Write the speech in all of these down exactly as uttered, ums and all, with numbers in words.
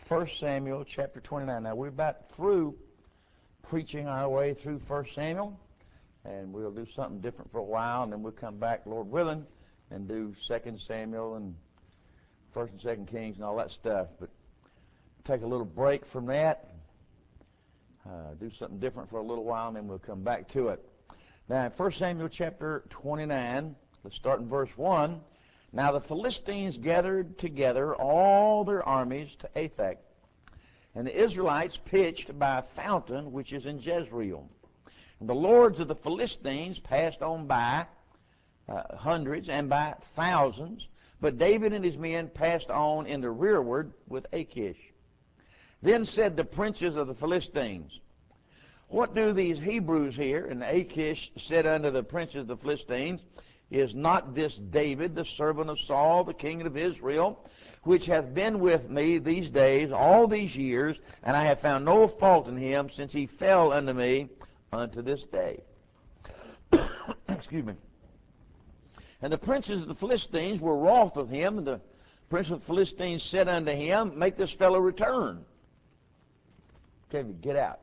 First Samuel chapter twenty-nine. Now, we're about through preaching our way through First Samuel, and we'll do something different for a while, and then we'll come back, Lord willing, and do Second Samuel and First and Second Kings and all that stuff. But take a little break from that, uh, do something different for a little while, and then we'll come back to it. Now, in First Samuel chapter twenty-nine, let's start in verse one. Now the Philistines gathered together all their armies to Aphek, and the Israelites pitched by a fountain which is in Jezreel. And the lords of the Philistines passed on by uh, hundreds and by thousands, but David and his men passed on in the rearward with Achish. Then said the princes of the Philistines, What do these Hebrews here? And Achish said unto the princes of the Philistines, Is not this David, the servant of Saul, the king of Israel, which hath been with me these days, all these years, and I have found no fault in him, since he fell unto me unto this day? Excuse me. And the princes of the Philistines were wroth with him, and the prince of the Philistines said unto him, Make this fellow return. Tell him to get out.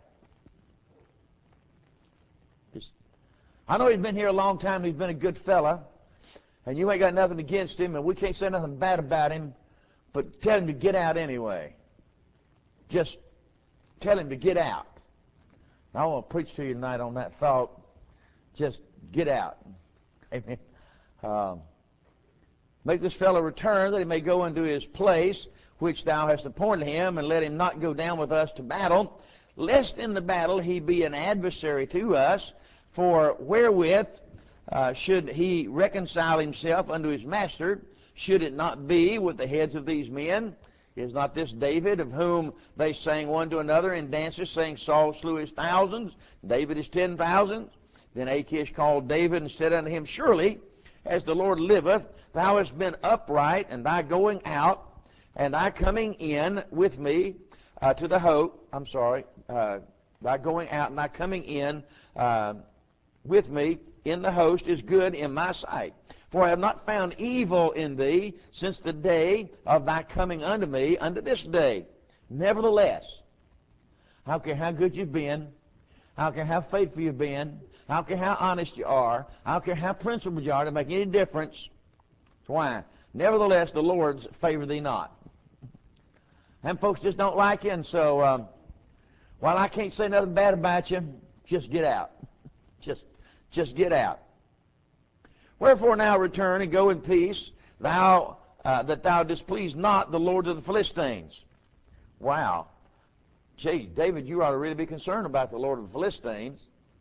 Just I know he's been here a long time, and he's been a good fella, and you ain't got nothing against him, and we can't say nothing bad about him, but tell him to get out anyway. Just tell him to get out. Now, I want to preach to you tonight on that thought. Just get out. Amen. Um, Make this fellow return, that he may go into his place, which thou hast appointed him, and let him not go down with us to battle, lest in the battle he be an adversary to us. For wherewith uh, should he reconcile himself unto his master? Should it not be with the heads of these men? Is not this David, of whom they sang one to another in dances, saying, Saul slew his thousands, David his ten thousands? Then Achish called David and said unto him, Surely, as the Lord liveth, thou hast been upright, and thy going out, and thy coming in with me uh, to the hope. I'm sorry, uh, thy going out and thy coming in uh, with me in the host is good in my sight. For I have not found evil in thee since the day of thy coming unto me unto this day. Nevertheless, I don't care how good you've been, I don't care how faithful you've been, I don't care how honest you are, I don't care how principled you are, to make any difference. Why? Nevertheless, the Lord's favor thee not. And folks just don't like you, and so um, while I can't say nothing bad about you, just get out. Just Just get out. Wherefore now return and go in peace, thou uh, that thou displease not the lords of the Philistines. Wow. Gee, David, you ought to really be concerned about the Lord of the Philistines.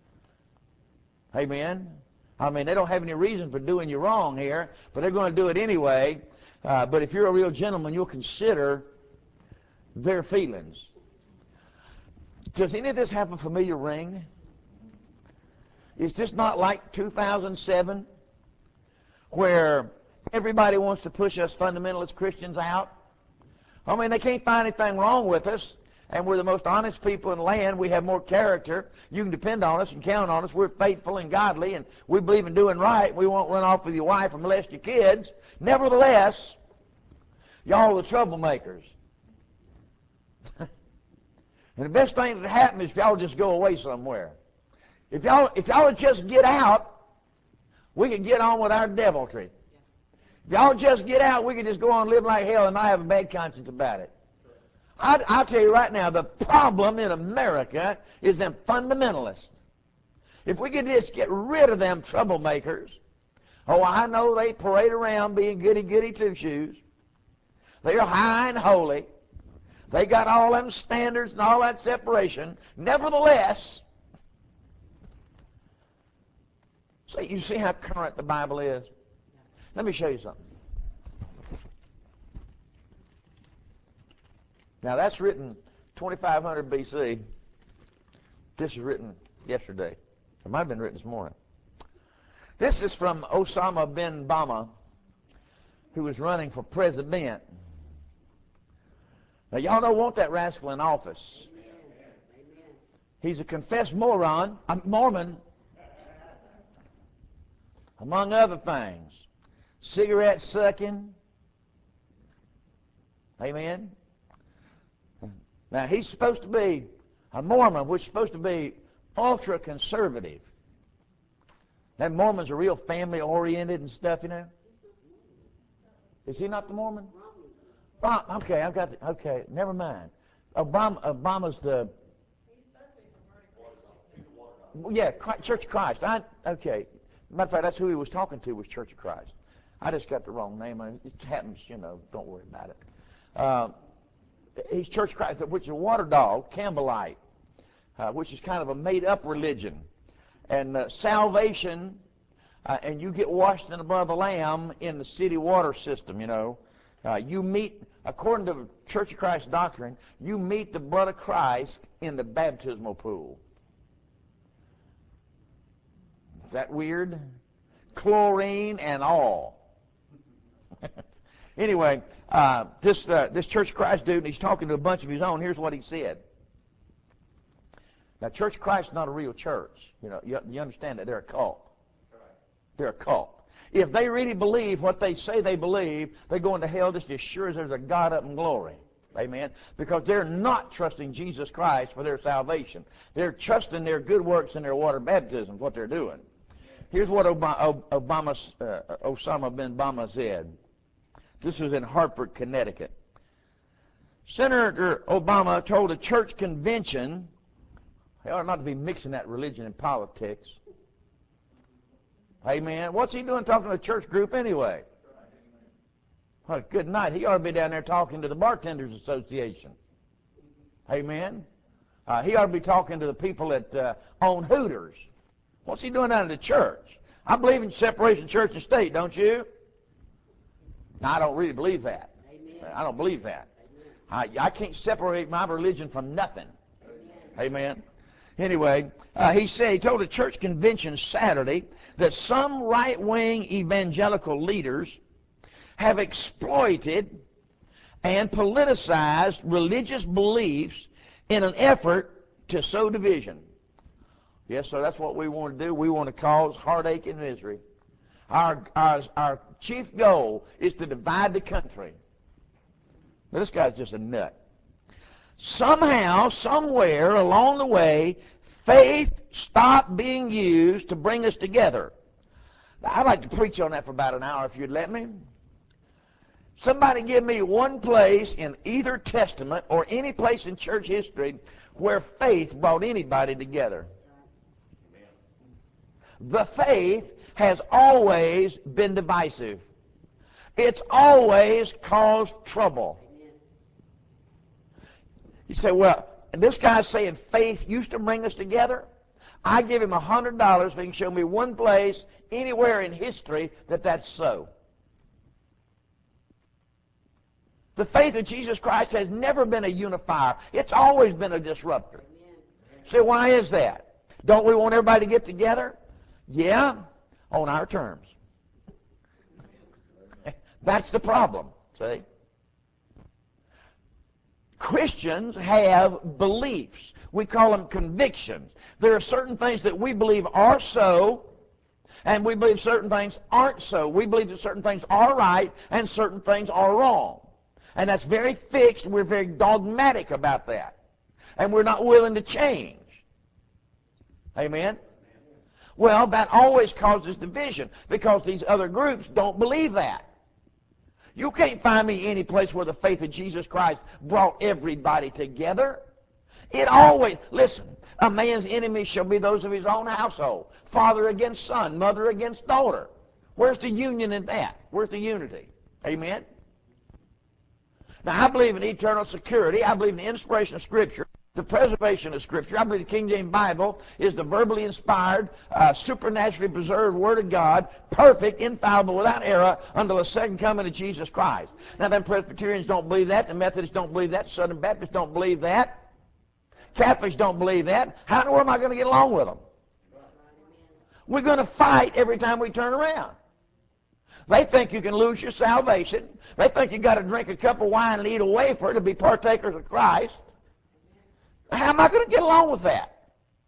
Amen. I mean, they don't have any reason for doing you wrong here, but they're going to do it anyway. Uh, but if you're a real gentleman, you'll consider their feelings. Does any of this have a familiar ring? Is this not like two thousand seven, where everybody wants to push us fundamentalist Christians out? I mean, they can't find anything wrong with us, and we're the most honest people in the land. We have more character. You can depend on us and count on us. We're faithful and godly, and we believe in doing right. We won't run off with your wife and molest your kids. Nevertheless, y'all are the troublemakers. And the best thing that happen is if y'all just go away somewhere. If y'all if y'all would just get out, we could get on with our deviltry. If y'all just get out, we could just go on and live like hell and not have a bad conscience about it. I, I'll tell you right now, the problem in America is them fundamentalists. If we could just get rid of them troublemakers, oh, I know they parade around being goody-goody two-shoes. They're high and holy. They got all them standards and all that separation. Nevertheless, so you see how current the Bible is? Let me show you something. Now that's written twenty-five hundred B C. This is written yesterday. It might have been written this morning. This is from Osama bin Bama, who was running for president. Now y'all don't want that rascal in office. He's a confessed moron, a Mormon, among other things. Cigarette sucking. Amen. Now, he's supposed to be a Mormon, which is supposed to be ultra-conservative. That Mormons are real family-oriented and stuff, you know. Is he not the Mormon? Oh, okay, I've got the, okay, never mind. Obama, Obama's the... Yeah, Church of Christ. I, okay. Matter of fact, that's who he was talking to, was Church of Christ. I just got the wrong name. It happens, you know, don't worry about it. Uh, he's Church of Christ, which is a water dog, Campbellite, uh, which is kind of a made-up religion. And uh, salvation, uh, and you get washed in the blood of the Lamb in the city water system, you know. Uh, you meet, according to Church of Christ doctrine, you meet the blood of Christ in the baptismal pool. Is that weird? Chlorine and all. Anyway, uh, this uh, this Church of Christ dude, and he's talking to a bunch of his own. Here's what he said. Now, Church of Christ is not a real church. You know, you, you understand that they're a cult. They're a cult. If they really believe what they say they believe, they're going to hell just as sure as there's a God up in glory. Amen? Because they're not trusting Jesus Christ for their salvation. They're trusting their good works and their water baptism, what they're doing. Here's what Obama, Obama, uh, Osama bin Obama said. This was in Hartford, Connecticut. Senator Obama told a church convention, they ought not to be mixing that religion and politics. Amen. What's he doing talking to a church group anyway? Well, good night. He ought to be down there talking to the Bartenders Association. Amen. Uh, he ought to be talking to the people that uh, own Hooters. What's he doing down at the church? I believe in separation of church and state, don't you? No, I don't really believe that. Amen. I don't believe that. I, I can't separate my religion from nothing. Amen. Amen. Anyway, uh, he said, he told a church convention Saturday that some right-wing evangelical leaders have exploited and politicized religious beliefs in an effort to sow division. Yes, sir, that's what we want to do. We want to cause heartache and misery. Our, our, our chief goal is to divide the country. Now, this guy's just a nut. Somehow, somewhere along the way, faith stopped being used to bring us together. Now, I'd like to preach on that for about an hour if you'd let me. Somebody give me one place in either testament or any place in church history where faith brought anybody together. The faith has always been divisive. It's always caused trouble. You say, well, and this guy's saying faith used to bring us together. I give him a hundred dollars if he can show me one place anywhere in history that that's so. The faith of Jesus Christ has never been a unifier. It's always been a disruptor. So why is that? Don't we want everybody to get together? Yeah, on our terms. That's the problem, see? Christians have beliefs. We call them convictions. There are certain things that we believe are so, and we believe certain things aren't so. We believe that certain things are right and certain things are wrong. And that's very fixed. We're very dogmatic about that. And we're not willing to change. Amen? Well, that always causes division because these other groups don't believe that. You can't find me any place where the faith of Jesus Christ brought everybody together. It always, listen, a man's enemies shall be those of his own household. Father against son, mother against daughter. Where's the union in that? Where's the unity? Amen? Now, I believe in eternal security. I believe in the inspiration of Scripture, the preservation of Scripture. I believe the King James Bible is the verbally inspired, uh, supernaturally preserved Word of God, perfect, infallible, without error, until the second coming of Jesus Christ. Now, them Presbyterians don't believe that. The Methodists don't believe that. Southern Baptists don't believe that. Catholics don't believe that. How in the world am I going to get along with them? We're going to fight every time we turn around. They think you can lose your salvation. They think you've got to drink a cup of wine and eat a wafer to be partakers of Christ. How am I going to get along with that?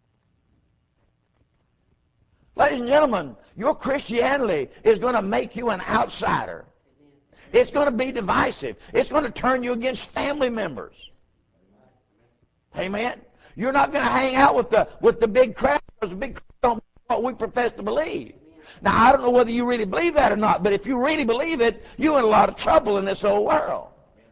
Ladies and gentlemen, your Christianity is going to make you an outsider. It's going to be divisive. It's going to turn you against family members. Amen. You're not going to hang out with the with the big crowd, because the big crowd don't believe what we profess to believe. Now, I don't know whether you really believe that or not, but if you really believe it, you're in a lot of trouble in this old world.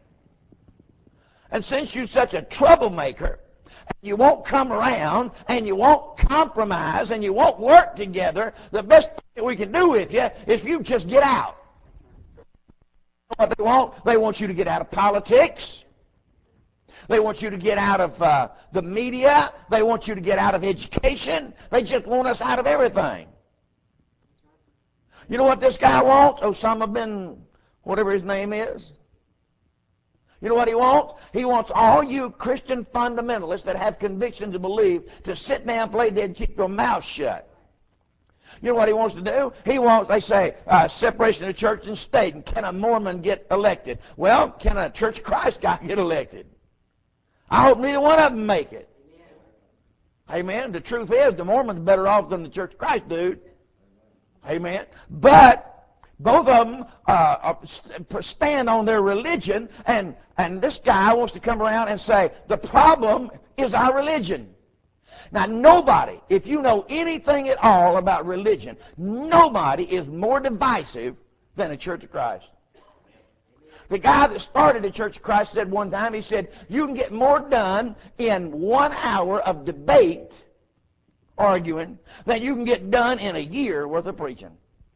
And since you're such a troublemaker, and you won't come around, and you won't compromise, and you won't work together, the best thing that we can do with you is you just get out. What they want? They want you to get out of politics. They want you to get out of uh, the media. They want you to get out of education. They just want us out of everything. You know what this guy wants? Osama bin, whatever his name is. You know what he wants? He wants all you Christian fundamentalists that have convictions to believe to sit down, play dead, and keep your mouth shut. You know what he wants to do? He wants, they say, uh, separation of church and state. And can a Mormon get elected? Well, can a Church of Christ guy get elected? I hope neither one of them make it. Amen. The truth is, the Mormon's better off than the Church of Christ, dude. Amen. But both of them uh, stand on their religion, and, and this guy wants to come around and say, the problem is our religion. Now, nobody, if you know anything at all about religion, nobody is more divisive than the Church of Christ. The guy that started the Church of Christ said one time, he said, you can get more done in one hour of debate, arguing, than you can get done in a year worth of preaching.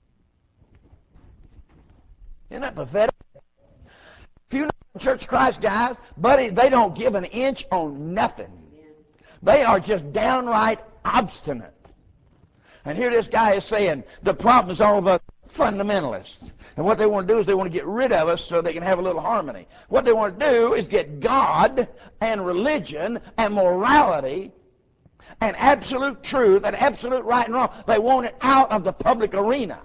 Isn't that pathetic? If you know the Church of Christ guys, buddy, they don't give an inch on nothing. They are just downright obstinate. And here this guy is saying the problem is all of us fundamentalists. And what they want to do is they want to get rid of us so they can have a little harmony. What they want to do is get God and religion and morality and absolute truth and absolute right and wrong. They want it out of the public arena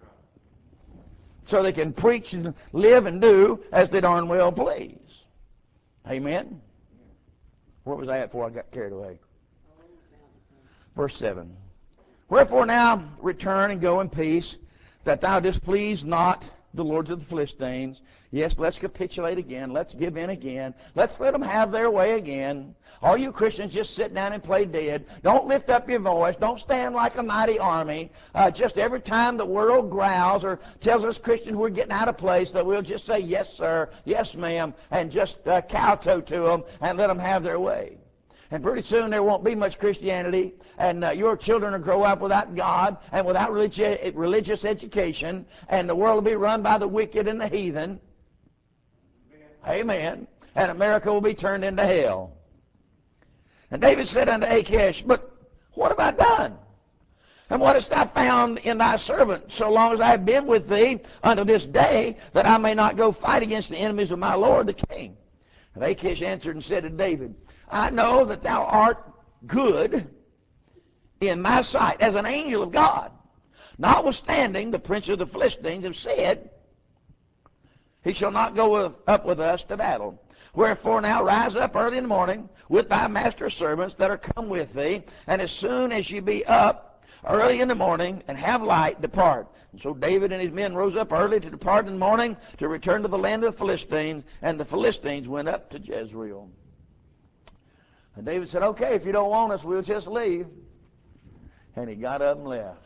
so they can preach and live and do as they darn well please. Amen? Where was I at before I got carried away? Verse seven. Wherefore now return and go in peace, that thou displease not the lords of the Philistines. Yes, let's capitulate again. Let's give in again. Let's let them have their way again. All you Christians, just sit down and play dead. Don't lift up your voice. Don't stand like a mighty army. Uh, just every time the world growls or tells us Christians we're getting out of place, that we'll just say, yes, sir, yes, ma'am, and just uh, kowtow to them and let them have their way. And pretty soon there won't be much Christianity, and uh, your children will grow up without God and without religi- religious education, and the world will be run by the wicked and the heathen. Amen. Amen. And America will be turned into hell. And David said unto Achish, but what have I done? And what hast thou found in thy servant, so long as I have been with thee unto this day, that I may not go fight against the enemies of my lord the king? And Achish answered and said to David, I know that thou art good in my sight, as an angel of God. Notwithstanding, the prince of the Philistines have said, he shall not go up with us to battle. Wherefore now rise up early in the morning with thy master's servants that are come with thee, and as soon as ye be up early in the morning and have light, depart. And so David and his men rose up early to depart in the morning to return to the land of the Philistines, and the Philistines went up to Jezreel. And David said, okay, if you don't want us, we'll just leave. And he got up and left.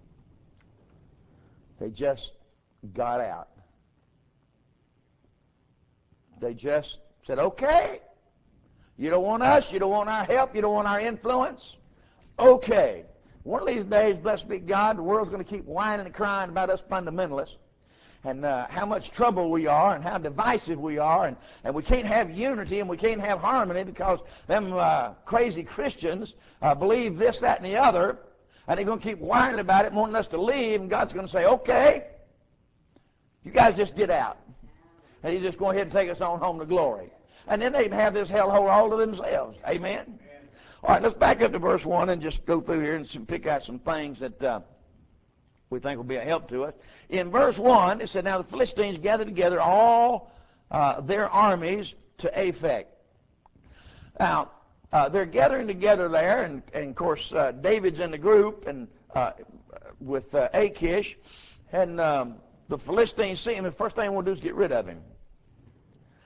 They just got out. They just said, okay, you don't want us, you don't want our help, you don't want our influence. Okay. One of these days, blessed be God, the world's going to keep whining and crying about us fundamentalists, and uh, how much trouble we are and how divisive we are, and, and we can't have unity and we can't have harmony because them uh, crazy Christians uh, believe this, that, and the other, and they're going to keep whining about it, wanting us to leave, and God's going to say, okay, you guys just get out. And He's just go ahead and take us on home to glory. And then they can have this hellhole all to themselves. Amen? Amen. All right, let's back up to verse one and just go through here and some, pick out some things that uh, we think will be a help to us. In verse one, it said, now the Philistines gathered together all uh, their armies to Aphek. Now, uh, they're gathering together there, and, and of course, uh, David's in the group and uh, with uh, Achish, and um, the Philistines see him, and the first thing they want to do is get rid of him.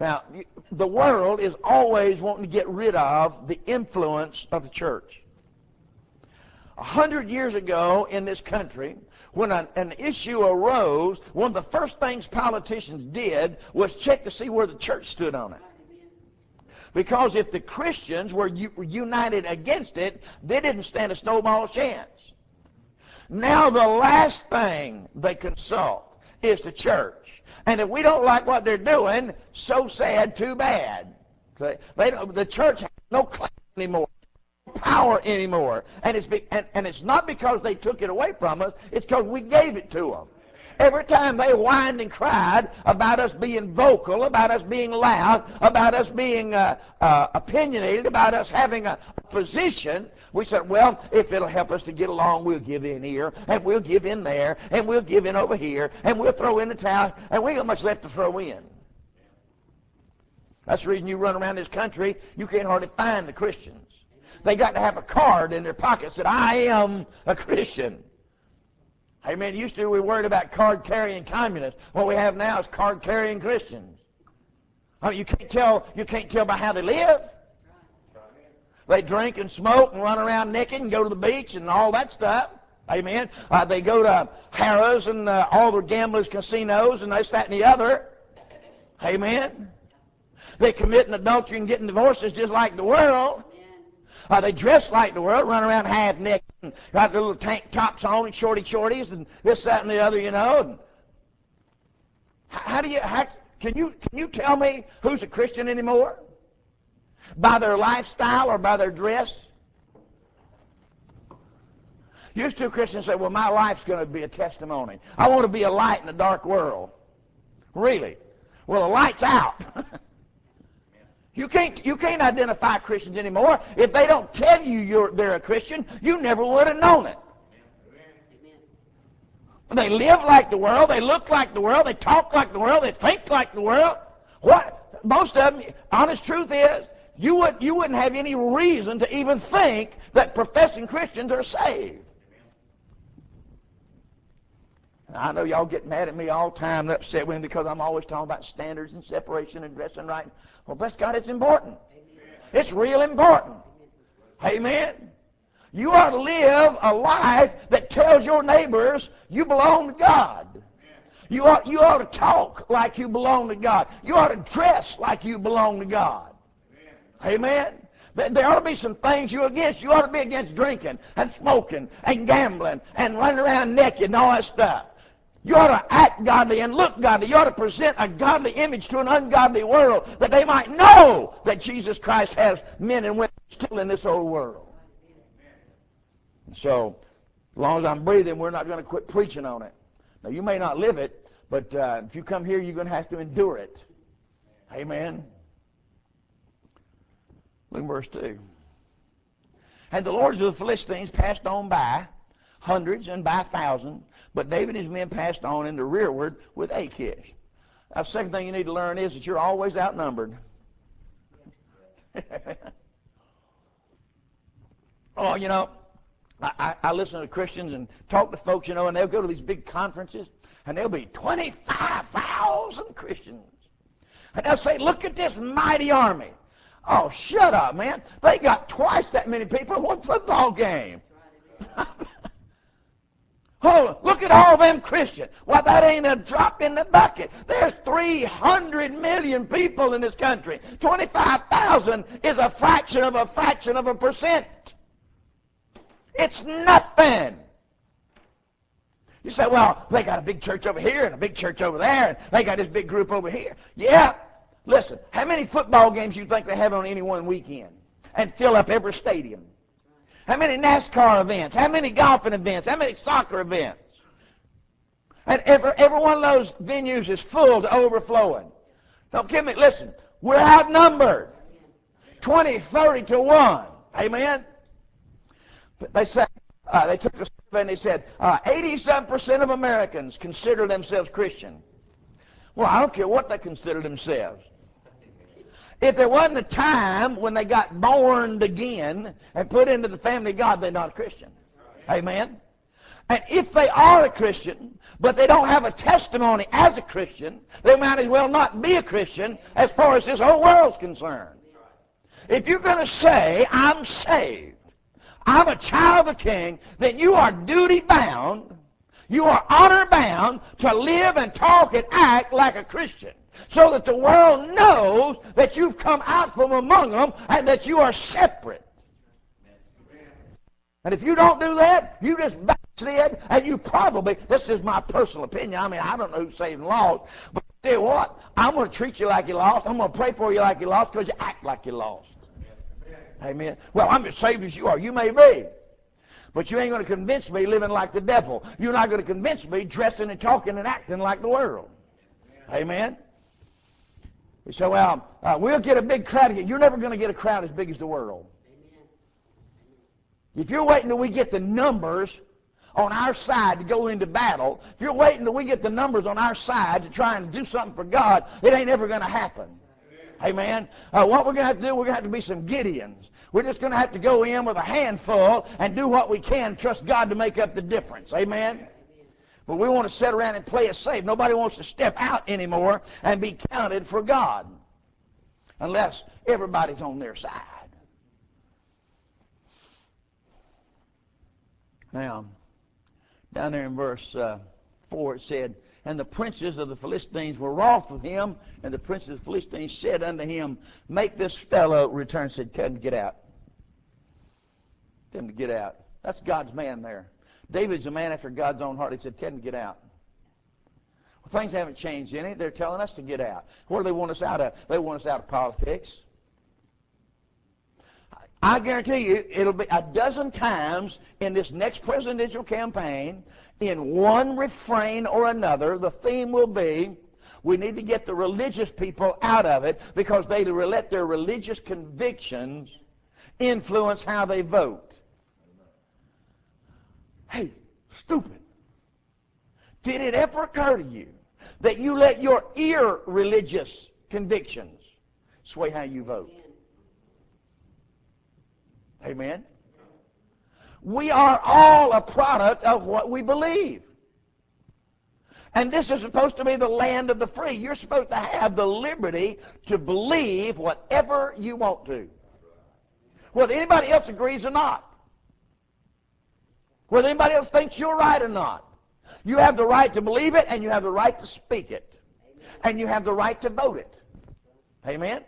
Now, the world is always wanting to get rid of the influence of the church. A hundred years ago in this country, when an, an issue arose, one of the first things politicians did was check to see where the church stood on it. Because if the Christians were u- united against it, they didn't stand a snowball's chance. Now the last thing they consult is the church. And if we don't like what they're doing, so sad, too bad. They, they don't, the church has no claim anymore, no power anymore. And it's, be, and, and it's not because they took it away from us, it's because we gave it to them. Every time they whined and cried about us being vocal, about us being loud, about us being uh, uh, opinionated, about us having a position, we said, well, if it'll help us to get along, we'll give in here, and we'll give in there, and we'll give in over here, and we'll throw in the towel, and we ain't got much left to throw in. That's the reason you run around this country, you can't hardly find the Christians. They got to have a card in their pocket that said, I am a Christian. Amen. Used to we were worried about card-carrying communists. What we have now is card-carrying Christians. I mean, you can't tell. You can't tell by how they live. They drink and smoke and run around naked and go to the beach and all that stuff. Amen. Uh, they go to Harrah's and uh, all the gamblers' casinos and this, that, and the other. Amen. They commit an adultery and getting divorces just like the world. Uh, they dress like the world, run around half naked, and got their little tank tops on and shorty shorties and this, that, and the other, you know. And how do you? How, can you can you tell me who's a Christian anymore? By their lifestyle or by their dress? Used to Christians say, "Well, my life's going to be a testimony. I want to be a light in a dark world." Really? Well, the light's out. You can't, you can't identify Christians anymore. If they don't tell you you're, they're a Christian, you never would have known it. They live like the world. They look like the world. They talk like the world. They think like the world. What? Most of them, honest truth is, you, would, you wouldn't have any reason to even think that professing Christians are saved. I know y'all get mad at me all the time and upset with me because I'm always talking about standards and separation and dressing right. Well, bless God, it's important. Amen. It's real important. Amen. You ought to live a life that tells your neighbors you belong to God. Amen. You ought, you ought to talk like you belong to God. You ought to dress like you belong to God. Amen. Amen. There ought to be some things you're against. You ought to be against drinking and smoking and gambling and running around naked and all that stuff. You ought to act godly and look godly. You ought to present a godly image to an ungodly world that they might know that Jesus Christ has men and women still in this old world. So, as long as I'm breathing, we're not going to quit preaching on it. Now, you may not live it, but uh, if you come here, you're going to have to endure it. Amen. Look at verse two. And the lords of the Philistines passed on by hundreds and by thousands, but David and his men passed on in the rearward with Achish. Now, the second thing you need to learn is that you're always outnumbered. Oh, you know, I, I, I listen to Christians and talk to folks, you know, and they'll go to these big conferences, and there'll be twenty-five thousand Christians. And they'll say, look at this mighty army. Oh, shut up, man. They got twice that many people in one football game. Oh, look at all them Christians. Well, that ain't a drop in the bucket. There's three hundred million people in this country. twenty-five thousand is a fraction of a fraction of a percent. It's nothing. You say, well, they got a big church over here and a big church over there, and they got this big group over here. Yeah. Listen, how many football games do you think they have on any one weekend and fill up every stadium? How many NASCAR events? How many golfing events? How many soccer events? And every, every one of those venues is full to overflowing. Don't give me, listen, we're outnumbered. twenty, thirty to one. Amen? But they said, uh, they took a survey and they said, uh, eighty-seven percent of Americans consider themselves Christian. Well, I don't care what they consider themselves. If there wasn't a time when they got born again and put into the family of God, they're not a Christian. Amen? And if they are a Christian, but they don't have a testimony as a Christian, they might as well not be a Christian as far as this whole world's concerned. If you're going to say, I'm saved, I'm a child of the King, then you are duty-bound, you are honor-bound to live and talk and act like a Christian, so that the world knows that you've come out from among them and that you are separate. And if you don't do that, you just backslid, and you probably, this is my personal opinion, I mean, I don't know who's saved and lost, but tell you what, I'm going to treat you like you lost, I'm going to pray for you like you lost, because you act like you lost. Amen. Well, I'm as saved as you are. You may be. But you ain't going to convince me living like the devil. You're not going to convince me dressing and talking and acting like the world. Amen. You say, well, uh, we'll get a big crowd. You're never going to get a crowd as big as the world. If you're waiting till we get the numbers on our side to go into battle, if you're waiting till we get the numbers on our side to try and do something for God, it ain't ever going to happen. Amen. Uh, what we're going to have to do, we're going to have to be some Gideons. We're just going to have to go in with a handful and do what we can, trust God to make up the difference. Amen. But we want to sit around and play it safe. Nobody wants to step out anymore and be counted for God unless everybody's on their side. Now, down there in verse uh, four it said, and the princes of the Philistines were wroth with him, and the princes of the Philistines said unto him, make this fellow return. Said, tell him to get out. Tell him to get out. That's God's man there. David's a man after God's own heart. He said, tell him to get out. Well, things haven't changed any. They're telling us to get out. What do they want us out of? They want us out of politics. I guarantee you it'll be a dozen times in this next presidential campaign, in one refrain or another, the theme will be, we need to get the religious people out of it because they let their religious convictions influence how they vote. Hey, stupid. Did it ever occur to you that you let your irreligious convictions sway how you vote? Amen. We are all a product of what we believe. And this is supposed to be the land of the free. You're supposed to have the liberty to believe whatever you want to, whether anybody else agrees or not, whether anybody else thinks you're right or not. You have the right to believe it, and you have the right to speak it, and you have the right to vote it. Amen.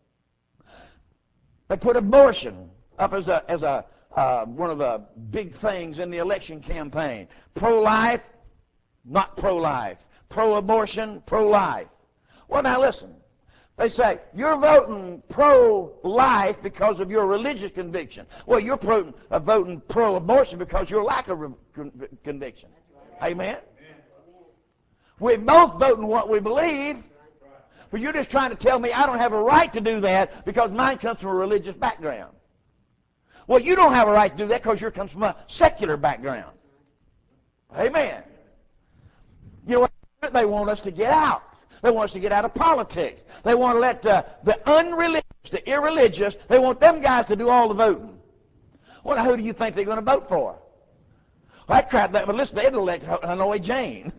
They put abortion up as a as a uh, one of the big things in the election campaign. Pro-life, not pro-life. Pro-abortion, pro-life. Well, now listen. They say, you're voting pro-life because of your religious conviction. Well, you're pro, uh, voting pro-abortion because your lack of con conviction. Amen? We're both voting what we believe, but you're just trying to tell me I don't have a right to do that because mine comes from a religious background. Well, you don't have a right to do that because yours comes from a secular background. Amen. You know what? They want us to get out. They want us to get out of politics. They want to let uh, the unreligious, the irreligious, they want them guys to do all the voting. Well, now, who do you think they're going to vote for? Well, that crowd, but listen, they'd elect Hanoi Jane.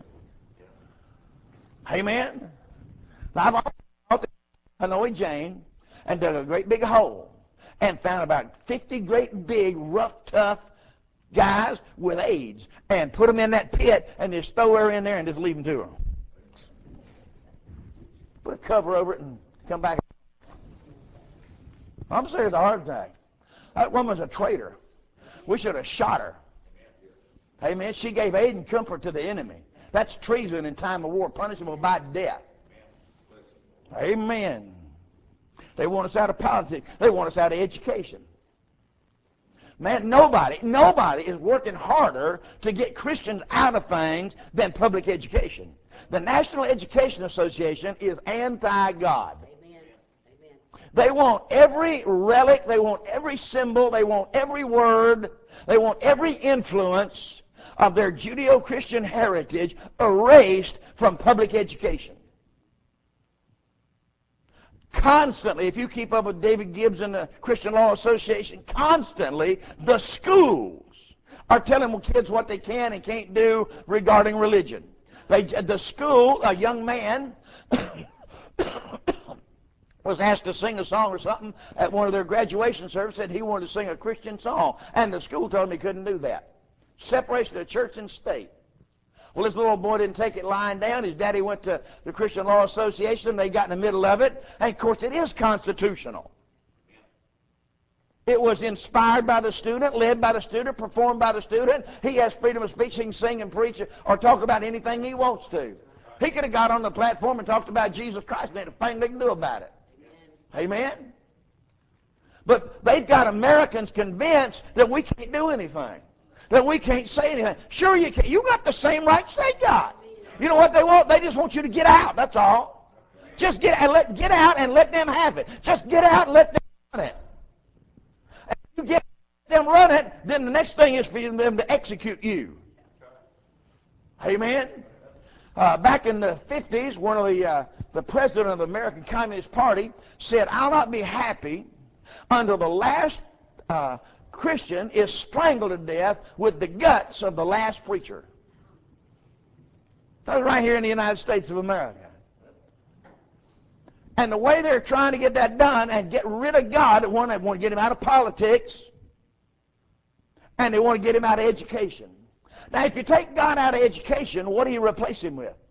Amen. Now, I've always thought that Hanoi Jane and dug a great big hole and found about fifty great big, rough, tough guys with AIDS and put them in that pit and just throw her in there and just leave them to her. Put a cover over it and come back. I'm serious, it's a heart attack. That woman's a traitor. We should have shot her. Amen. She gave aid and comfort to the enemy. That's treason in time of war, punishable by death. Amen. They want us out of politics. They want us out of education. Man, nobody, nobody is working harder to get Christians out of things than public education. The National Education Association is anti-God. Amen. Amen. They want every relic, they want every symbol, they want every word, they want every influence of their Judeo-Christian heritage erased from public education. Constantly, if you keep up with David Gibbs and the Christian Law Association, constantly the schools are telling kids what they can and can't do regarding religion. They, the school, a young man was asked to sing a song or something at one of their graduation services, said he wanted to sing a Christian song, and the school told him he couldn't do that. Separation of church and state. Well, this little boy didn't take it lying down. His daddy went to the Christian Law Association. They got in the middle of it. And, of course, it is constitutional. It was inspired by the student, led by the student, performed by the student. He has freedom of speech. He can sing and preach or talk about anything he wants to. He could have got on the platform and talked about Jesus Christ, and there's a thing they can do about it. Amen? Amen? But they've got Americans convinced that we can't do anything. That we can't say anything. Sure you can. You got the same rights they got. You know what they want? They just want you to get out. That's all. Just get and let get out and let them have it. Just get out and let them run it. And if you get them run it, then the next thing is for them to execute you. Amen. Uh, back in the fifties, one of the uh, the president of the American Communist Party said, "I'll not be happy until the last Uh, Christian is strangled to death with the guts of the last preacher." That was right here in the United States of America. And the way they're trying to get that done and get rid of God, one, they want to get him out of politics, and they want to get him out of education. Now, if you take God out of education, what do you replace him with?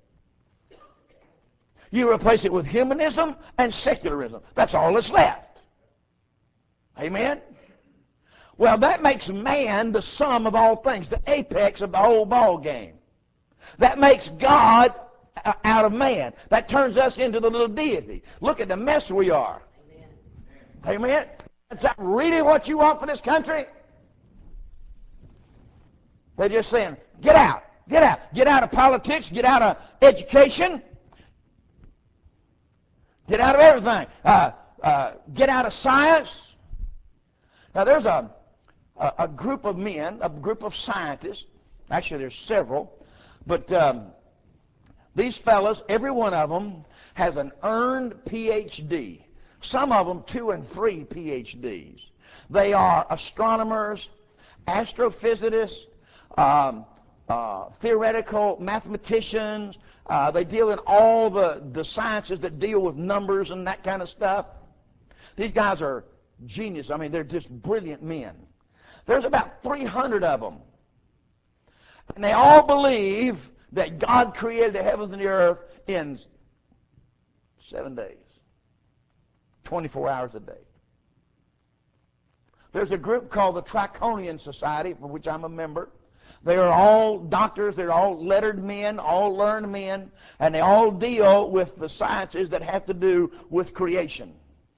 You replace it with humanism and secularism. That's all that's left. Amen? Well, that makes man the sum of all things, the apex of the whole ball game. That makes God out of man. That turns us into the little deity. Look at the mess we are. Amen. Amen. Is that really what you want for this country? They're just saying, get out, get out. Get out of politics, get out of education, get out of everything. Uh, uh, get out of science. Now, there's a A, a group of men, a group of scientists, actually there's several, but um, these fellows, every one of them has an earned P H D. Some of them two and three P H Ds. They are astronomers, astrophysicists, um, uh, theoretical mathematicians. Uh, they deal in all the, the sciences that deal with numbers and that kind of stuff. These guys are genius. I mean, they're just brilliant men. There's about three hundred of them. And they all believe that God created the heavens and the earth in seven days. twenty-four hours a day. There's a group called the Triconian Society, for which I'm a member. They are all doctors. They're all lettered men, all learned men. And they all deal with the sciences that have to do with creation.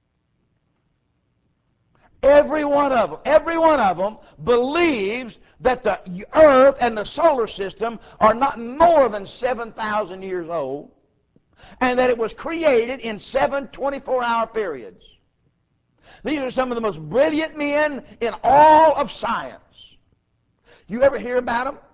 Every one of them, every one of them believes that the earth and the solar system are not more than seven thousand years old, and that it was created in seven twenty-four hour periods. These are some of the most brilliant men in all of science. You ever hear about them?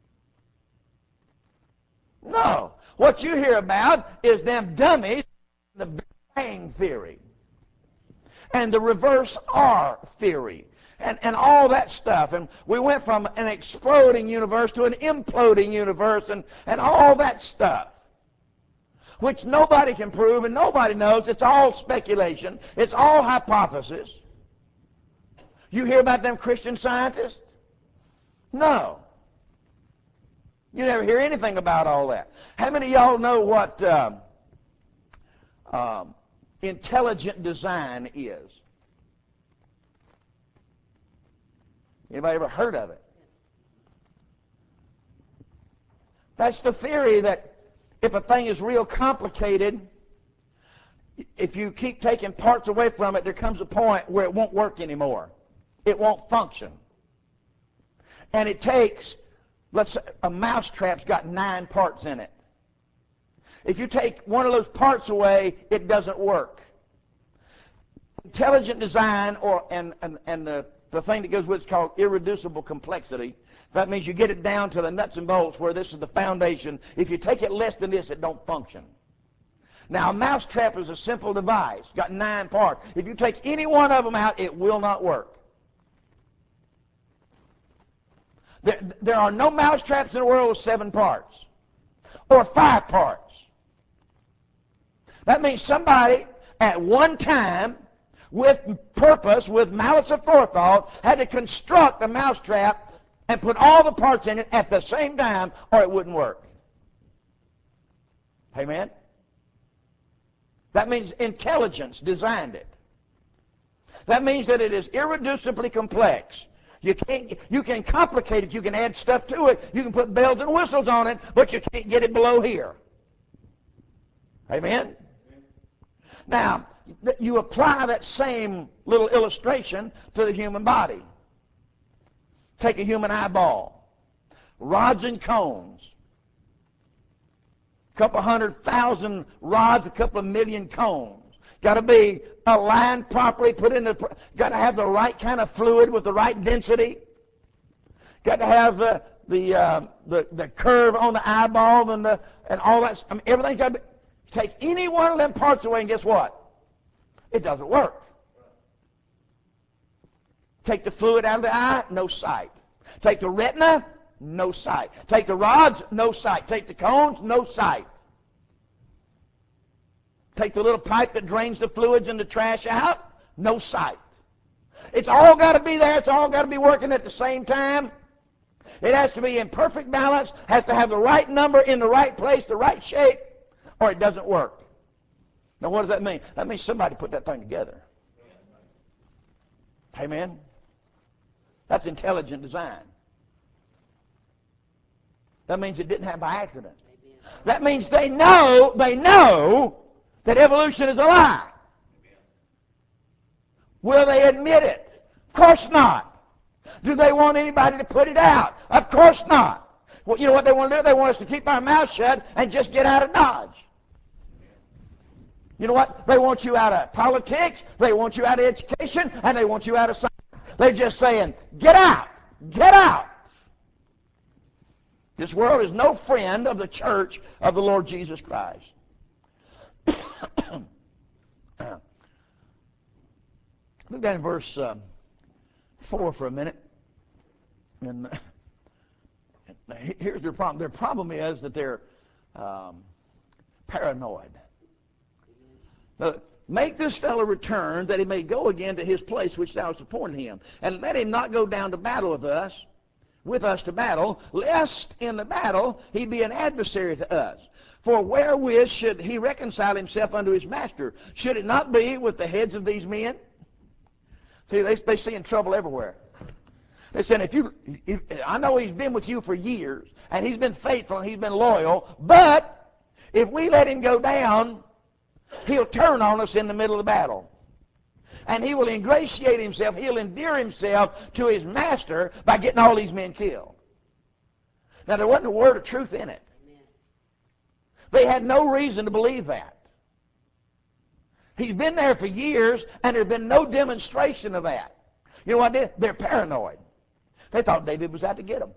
No. What you hear about is them dummies, the Big Bang Theory, and the reverse R theory, and, and all that stuff. And we went from an exploding universe to an imploding universe, and, and all that stuff, which nobody can prove and nobody knows. It's all speculation. It's all hypothesis. You hear about them Christian scientists? No. You never hear anything about all that. How many of y'all know what um, um, intelligent design is? Anybody ever heard of it? That's the theory that if a thing is real complicated, if you keep taking parts away from it, there comes a point where it won't work anymore. It won't function. And it takes, let's say, a mousetrap's got nine parts in it. If you take one of those parts away, it doesn't work. Intelligent design, or and, and, and the, the thing that goes with it is called irreducible complexity. That means you get it down to the nuts and bolts where this is the foundation. If you take it less than this, it don't function. Now, a mousetrap is a simple device. It's got nine parts. If you take any one of them out, it will not work. There, there are no mousetraps in the world with seven parts or five parts. That means somebody at one time, with purpose, with malice aforethought, had to construct a mousetrap and put all the parts in it at the same time, or it wouldn't work. Amen? That means intelligence designed it. That means that it is irreducibly complex. You can't, you can complicate it. You can add stuff to it. You can put bells and whistles on it, but you can't get it below here. Amen? Now, you apply that same little illustration to the human body. Take a human eyeball, rods and cones, a couple hundred thousand rods, a couple of million cones. Got to be aligned properly, put in the, got to have the right kind of fluid with the right density. Got to have the the uh, the, the curve on the eyeball and the and all that. I mean, everything's got to be. Take any one of them parts away, and guess what? It doesn't work. Take the fluid out of the eye, no sight. Take the retina, no sight. Take the rods, no sight. Take the cones, no sight. Take the little pipe that drains the fluids and the trash out, no sight. It's all got to be there. It's all got to be working at the same time. It has to be in perfect balance, has to have the right number in the right place, the right shape, or it doesn't work. Now, what does that mean? That means somebody put that thing together. Amen? That's intelligent design. That means it didn't happen by accident. That means they know, they know that evolution is a lie. Will they admit it? Of course not. Do they want anybody to put it out? Of course not. Well, you know what they want to do? They want us to keep our mouth shut and just get out of Dodge. You know what? They want you out of politics, they want you out of education, and they want you out of science. They're just saying, get out, get out. This world is no friend of the church of the Lord Jesus Christ. Look down in verse uh, four for a minute. And uh, here's their problem. Their problem is that they're um, paranoid. Now, make this fellow return, that he may go again to his place which thou hast appointed him, and let him not go down to battle with us, with us to battle, lest in the battle he be an adversary to us. For wherewith should he reconcile himself unto his master? Should it not be with the heads of these men? See, they, they see in trouble everywhere. They said, if you, if, I know he's been with you for years, and he's been faithful, and he's been loyal, but if we let him go down, he'll turn on us in the middle of the battle. And he will ingratiate himself, he'll endear himself to his master by getting all these men killed. Now, there wasn't a word of truth in it. They had no reason to believe that. He's been there for years, and there's been no demonstration of that. You know what they did? They're paranoid. They thought David was out to get them.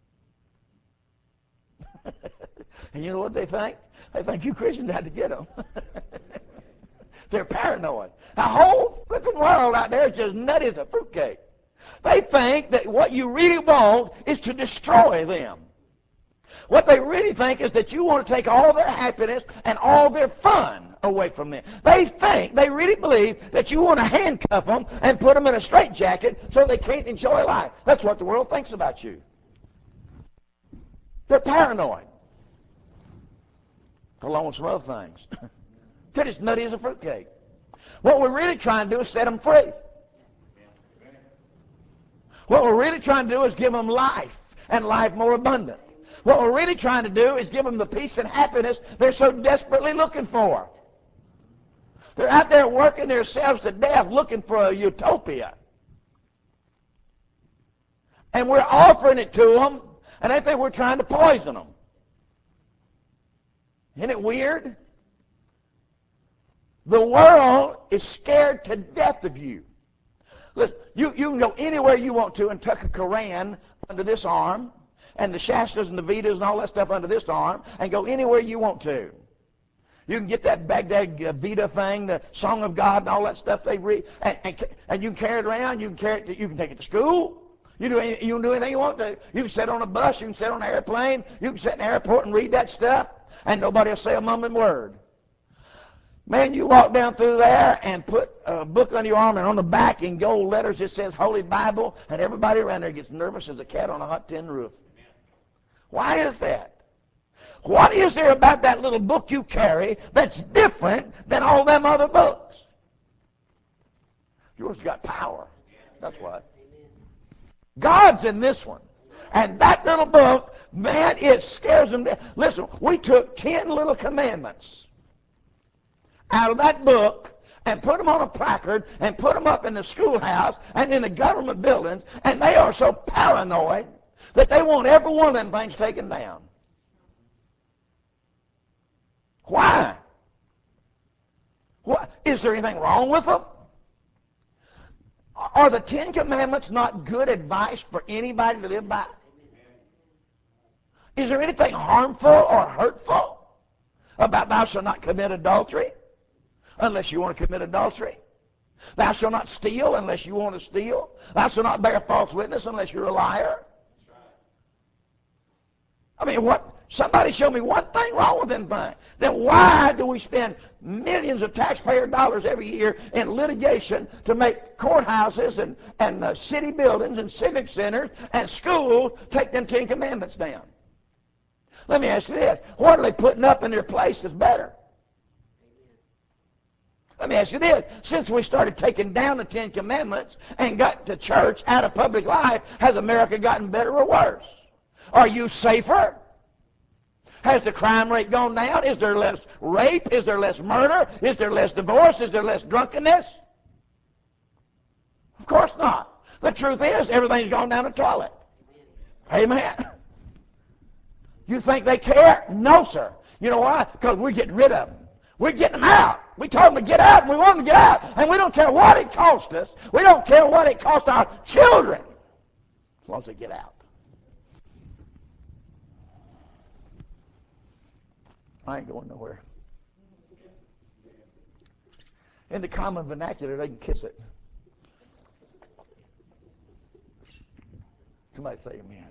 And you know what they think? They think you Christians out to get them. They're paranoid. The whole flipping world out there is just nutty as a fruitcake. They think that what you really want is to destroy them. What they really think is that you want to take all their happiness and all their fun away from them. They think, they really believe that you want to handcuff them and put them in a straitjacket so they can't enjoy life. That's what the world thinks about you. They're paranoid. Along with some other things. They're as nutty as a fruitcake. What we're really trying to do is set them free. What we're really trying to do is give them life, and life more abundant. What we're really trying to do is give them the peace and happiness they're so desperately looking for. They're out there working themselves to death looking for a utopia. And we're offering it to them, and they think we're trying to poison them. Isn't it weird? The world is scared to death of you. Listen, you, you can go anywhere you want to and tuck a Koran under this arm, and the Shastras and the Vedas and all that stuff under this arm, and go anywhere you want to. You can get that Baghdad uh, Veda thing, the Song of God and all that stuff they read, and, and, and you can carry it around. You can carry it to, you can take it to school. You, do any, you can do anything you want to. You can sit on a bus. You can sit on an airplane. You can sit in the airport and read that stuff, and nobody will say a mumbling word. Man, you walk down through there and put a book on your arm, and on the back in gold letters it says Holy Bible, and everybody around there gets nervous as a cat on a hot tin roof. Why is that? What is there about that little book you carry that's different than all them other books? Yours got power. That's what. God's in this one. And that little book, man, it scares them. Listen, we took ten little commandments out of that book and put them on a placard and put them up in the schoolhouse and in the government buildings, and they are so paranoid that they want every one of them things taken down. Why? What? Is there anything wrong with them? Are the Ten Commandments not good advice for anybody to live by? Is there anything harmful or hurtful about thou shalt not commit adultery unless you want to commit adultery? Thou shalt not steal unless you want to steal. Thou shalt not bear false witness unless you're a liar. I mean, what? Somebody show me one thing wrong with them things. Then why do we spend millions of taxpayer dollars every year in litigation to make courthouses and, and uh, city buildings and civic centers and schools take them Ten Commandments down? Let me ask you this. What are they putting up in their place that's better? Let me ask you this. Since we started taking down the Ten Commandments and got the church out of public life, has America gotten better or worse? Are you safer? Has the crime rate gone down? Is there less rape? Is there less murder? Is there less divorce? Is there less drunkenness? Of course not. The truth is, everything's gone down the toilet. Amen. You think they care? No, sir. You know why? Because we're getting rid of them. We're getting them out. We told them to get out, and we want them to get out. And we don't care what it cost us. We don't care what it cost our children, as long as they get out. I ain't going nowhere. In the common vernacular, they can kiss it. Somebody say amen.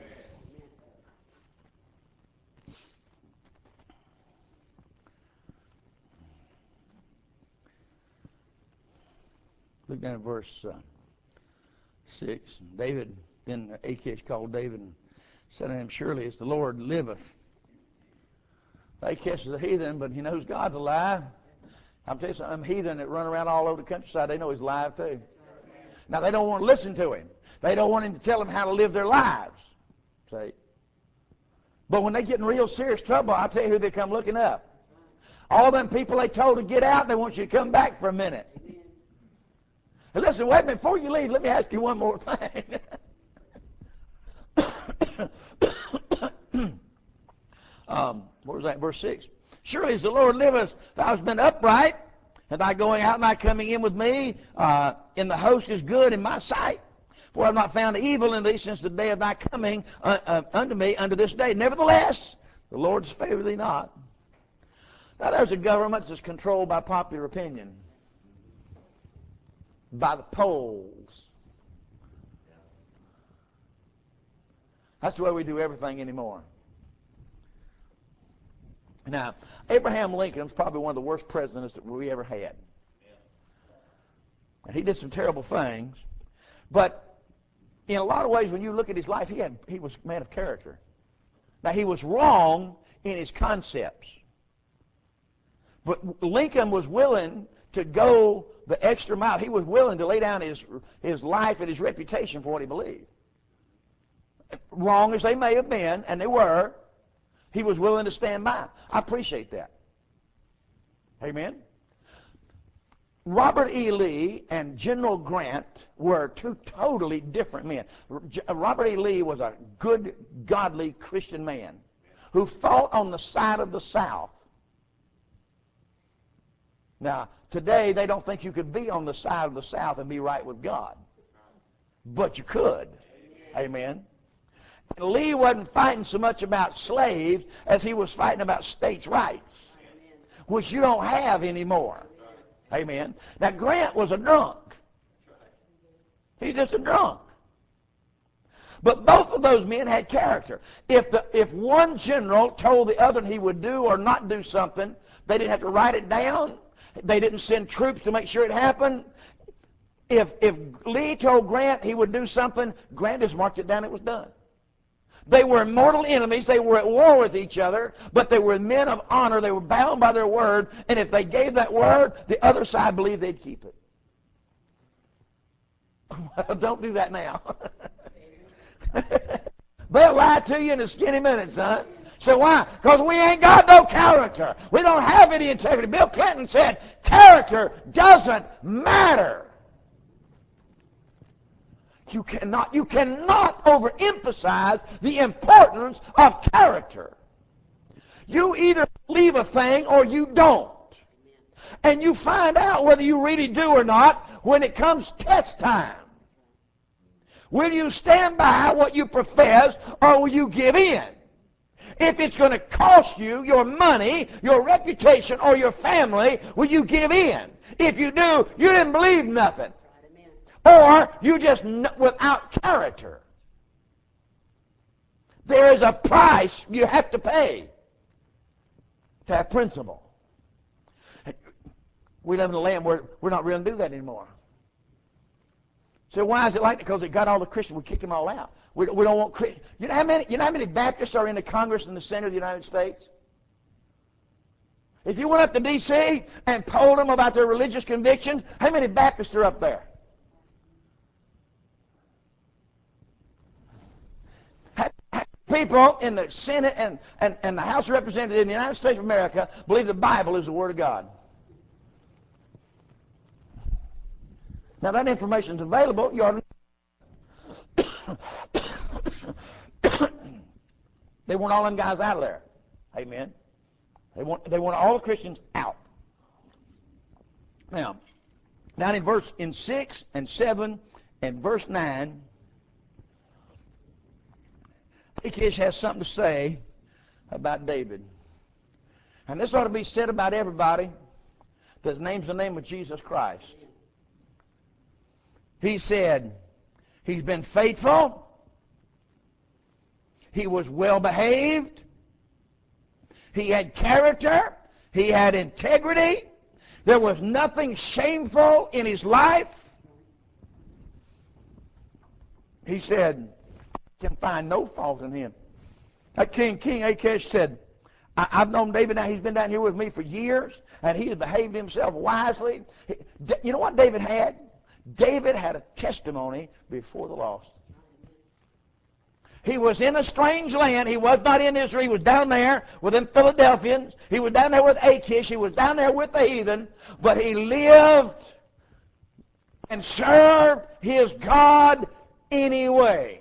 Look down at verse uh, six. David, then Achish called David and said to him, surely as the Lord liveth. Achish is a heathen, but he knows God's alive. I'm telling you something, heathen that run around all over the countryside, they know he's alive too. Now, they don't want to listen to him. They don't want him to tell them how to live their lives. See? But when they get in real serious trouble, I'll tell you who they come looking up. All them people they told to get out, they want you to come back for a minute. And listen, wait a minute, before you leave, let me ask you one more thing. um, what was that, verse six? Surely as the Lord liveth, thou hast been upright, and thy going out and thy coming in with me uh, in the host is good in my sight. For I have not found evil in thee since the day of thy coming uh, uh, unto me unto this day. Nevertheless, the Lord's favor thee not. Now there's a government that's controlled by popular opinion, by the polls. That's the way we do everything anymore. Now, Abraham Lincoln was probably one of the worst presidents that we ever had. And he did some terrible things. But in a lot of ways, when you look at his life, he, had, he was a man of character. Now, he was wrong in his concepts. But Lincoln was willing to go the extra mile. He was willing to lay down his, his life and his reputation for what he believed. Wrong as they may have been, and they were, he was willing to stand by. I appreciate that. Amen? Robert E. Lee and General Grant were two totally different men. Robert E. Lee was a good, godly Christian man who fought on the side of the South. Now, today they don't think you could be on the side of the South and be right with God. But you could. Amen. Lee wasn't fighting so much about slaves as he was fighting about states' rights, which you don't have anymore. Amen. Now, Grant was a drunk. He's just a drunk. But both of those men had character. If, the, if one general told the other he would do or not do something, they didn't have to write it down. They didn't send troops to make sure it happened. If, if Lee told Grant he would do something, Grant just marked it down, it was done. They were mortal enemies. They were at war with each other, but they were men of honor. They were bound by their word, and if they gave that word, the other side believed they'd keep it. Well, don't do that now. They'll lie to you in a skinny minute, son. So why? Because we ain't got no character. We don't have any integrity. Bill Clinton said, character doesn't matter. You cannot, you cannot overemphasize the importance of character. You either believe a thing or you don't. And you find out whether you really do or not when it comes test time. Will you stand by what you profess or will you give in? If it's going to cost you your money, your reputation, or your family, will you give in? If you do, you didn't believe nothing. Or you just n- without character. There is a price you have to pay to have principle. We live in a land where we're not really going to do that anymore. So why is it like that? Because it got all the Christians. We kicked them all out. We, we don't want Christians. You know how many? You know how many Baptists are in the Congress and the Senate of the United States? If you went up to D C and told them about their religious convictions, how many Baptists are up there? People in the Senate and, and, and the House of Representatives in the United States of America believe the Bible is the Word of God. Now that information is available. You ought to They want all them guys out of there. Amen. They want they want all the Christians out. Now, down in verse in six and seven and verse nine, Achish has something to say about David. And this ought to be said about everybody that names the name of Jesus Christ. He said, he's been faithful. He was well behaved. He had character. He had integrity. There was nothing shameful in his life. He said, I can find no fault in him. That King, King Achish said, I, I've known David now. He's been down here with me for years, and he has behaved himself wisely. He, you know what David had? David had a testimony before the lost. He was in a strange land. He was not in Israel. He was down there with them Philadelphians. He was down there with Achish. He was down there with the heathen. But he lived and served his God anyway.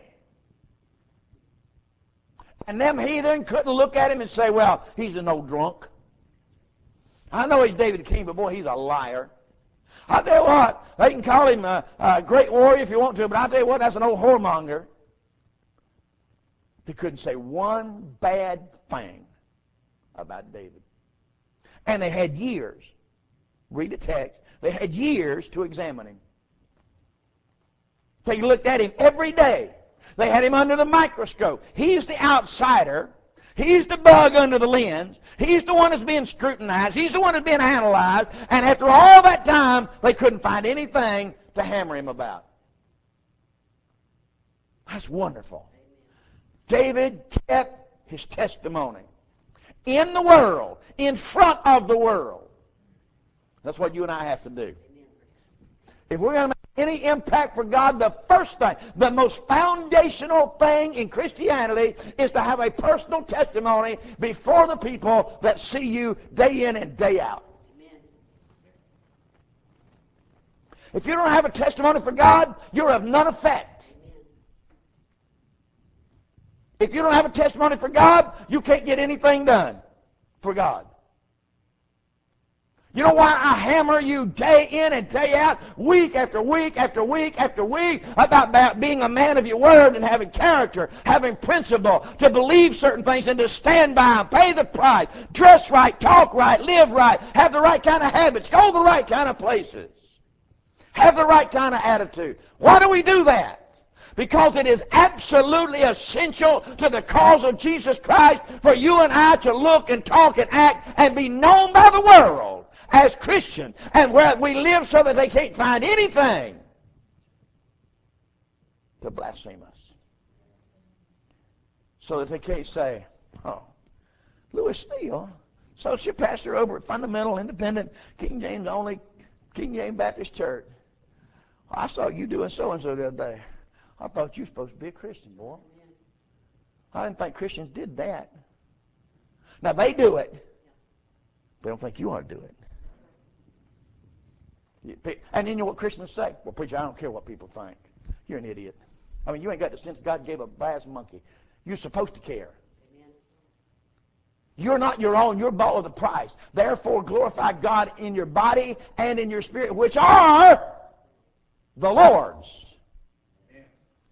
And them heathen couldn't look at him and say, well, he's an old drunk. I know he's David the king, but boy, he's a liar. I'll tell you what, they can call him a, a great warrior if you want to, but I'll tell you what, that's an old whoremonger. They couldn't say one bad thing about David. And they had years, read the text, they had years to examine him. They looked at him every day. They had him under the microscope. He's the outsider. He's the bug under the lens. He's the one that's being scrutinized. He's the one that's being analyzed. And after all that time, they couldn't find anything to hammer him about. That's wonderful. David kept his testimony in the world, in front of the world. That's what you and I have to do. If we're going to make any impact for God, the first thing, the most foundational thing in Christianity is to have a personal testimony before the people that see you day in and day out. Amen. If you don't have a testimony for God, you're of none effect. Amen. If you don't have a testimony for God, you can't get anything done for God. You know why I hammer you day in and day out, week after week after week after week, about, about being a man of your word and having character, having principle, to believe certain things and to stand by them, pay the price, dress right, talk right, live right, have the right kind of habits, go the right kind of places, have the right kind of attitude. Why do we do that? Because it is absolutely essential to the cause of Jesus Christ for you and I to look and talk and act and be known by the world as Christians, and where we live so that they can't find anything to blaspheme us. So that they can't say, oh, Louis Steele, associate pastor over at Fundamental Independent King James Only King James Baptist Church. I saw you doing so-and-so the other day. I thought you were supposed to be a Christian, boy. I didn't think Christians did that. Now, they do it. They don't think you ought to do it. And then you know what Christians say? Well, preacher, I don't care what people think. You're an idiot. I mean, you ain't got the sense God gave a bass monkey. You're supposed to care. Amen. You're not your own. You're bought with a price. Therefore, glorify God in your body and in your spirit, which are the Lord's. Amen.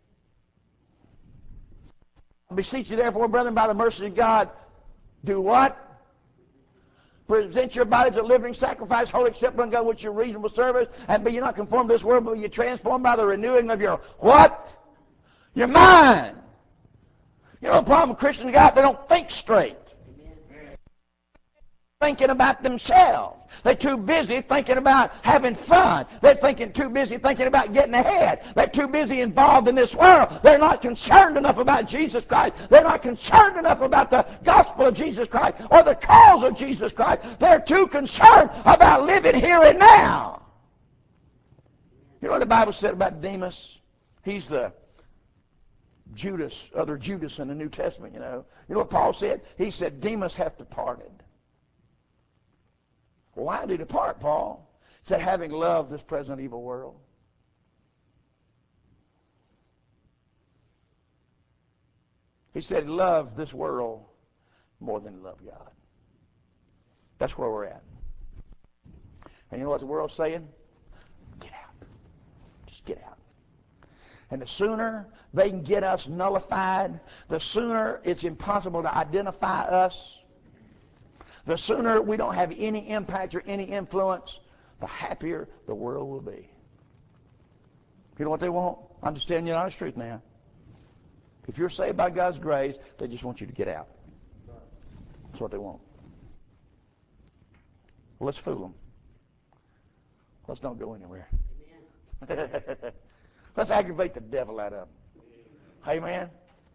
I beseech you, therefore, brethren, by the mercy of God, do what? Present your bodies a living sacrifice, holy, acceptable unto God, which is your reasonable service, and be you not conformed to this world, but be you transformed by the renewing of your what? Your mind. You know the problem with Christians got? They don't think straight. Amen. Thinking about themselves. They're too busy thinking about having fun. They're thinking too busy thinking about getting ahead. They're too busy involved in this world. They're not concerned enough about Jesus Christ. They're not concerned enough about the gospel of Jesus Christ or the cause of Jesus Christ. They're too concerned about living here and now. You know what the Bible said about Demas? He's the Judas, other Judas in the New Testament, you know. You know what Paul said? He said, Demas hath departed. Well, why did he depart, Paul? He said, having loved this present evil world. He said, love this world more than love God. That's where we're at. And you know what the world's saying? Get out. Just get out. And the sooner they can get us nullified, the sooner it's impossible to identify us, the sooner we don't have any impact or any influence, the happier the world will be. You know what they want? I'm just telling you the honest truth now. If you're saved by God's grace, they just want you to get out. That's what they want. Well, let's fool them. Let's don't go anywhere. Amen. Let's aggravate the devil out of them. Amen.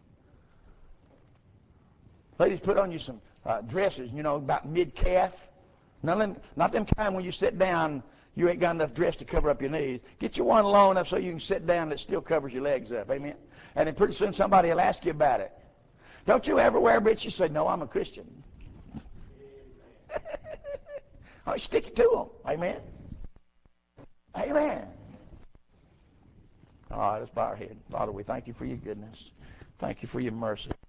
Ladies, put on you some uh, dresses, you know, about mid-calf. None of them, not them kind when you sit down, you ain't got enough dress to cover up your knees. Get you one low enough so you can sit down that still covers your legs up. Amen. And then pretty soon somebody will ask you about it. Don't you ever wear britches? You say, no, I'm a Christian. I stick it to them. Amen. Amen. All right, let's bow our head. Father, we thank you for your goodness. Thank you for your mercy.